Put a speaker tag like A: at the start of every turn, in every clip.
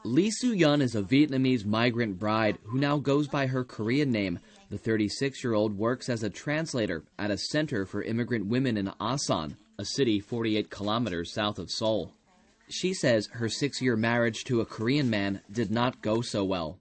A: Lee Soo-yeon is a Vietnamese migrant bride who now goes by her Korean name. The 36-year-old works as a translator at a center for immigrant women in Asan, a city 48 kilometers south of Seoul. She says her 6-year marriage to a Korean man did not go so well.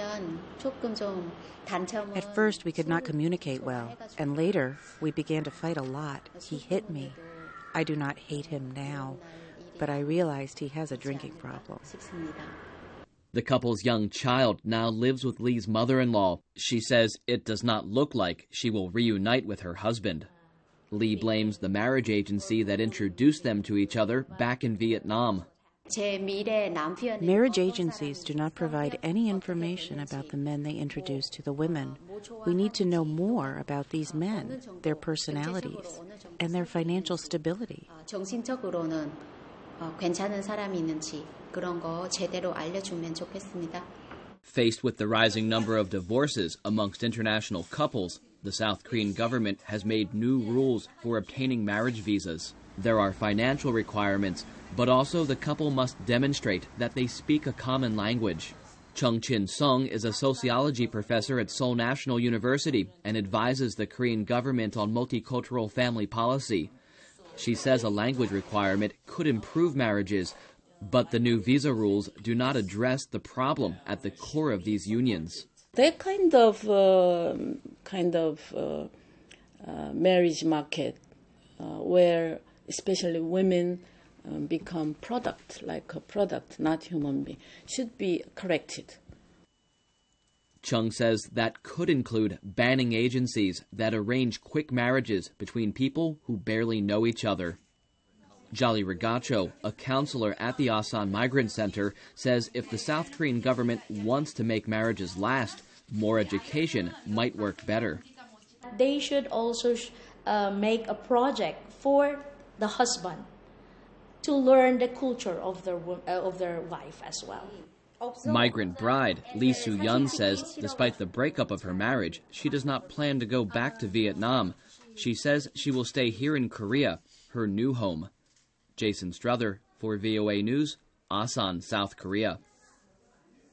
B: At first, we could not communicate well, and later, we began to fight a lot. He hit me. I do not hate him now, but I realized he has a drinking problem.
A: The couple's young child now lives with Lee's mother-in-law. She says it does not look like she will reunite with her husband. Lee blames the marriage agency that introduced them to each other back in Vietnam.
B: Marriage agencies do not provide any information about the men they introduce to the women. We need to know more about these men, their personalities, and their financial stability.
A: Faced with the rising number of divorces amongst international couples, the South Korean government has made new rules for obtaining marriage visas. There are financial requirements, but also the couple must demonstrate that they speak a common language. Chung Chin-sung is a sociology professor at Seoul National University and advises the Korean government on multicultural family policy. She says a language requirement could improve marriages, but the new visa rules do not address the problem at the core of these unions.
C: That kind of marriage market where especially women become product, like a product, not human being, should be corrected.
A: Chung says that could include banning agencies that arrange quick marriages between people who barely know each other. Jolly Rigacho, a counselor at the Asan Migrant Center, says if the South Korean government wants to make marriages last, more education might work better.
D: They should also make a project for the husband to learn the culture of their wife as well.
A: Migrant bride Lee Soo-yeon says despite the breakup of her marriage, she does not plan to go back to Vietnam. She says she will stay here in Korea, her new home. Jason Struther for VOA News, Asan, South Korea.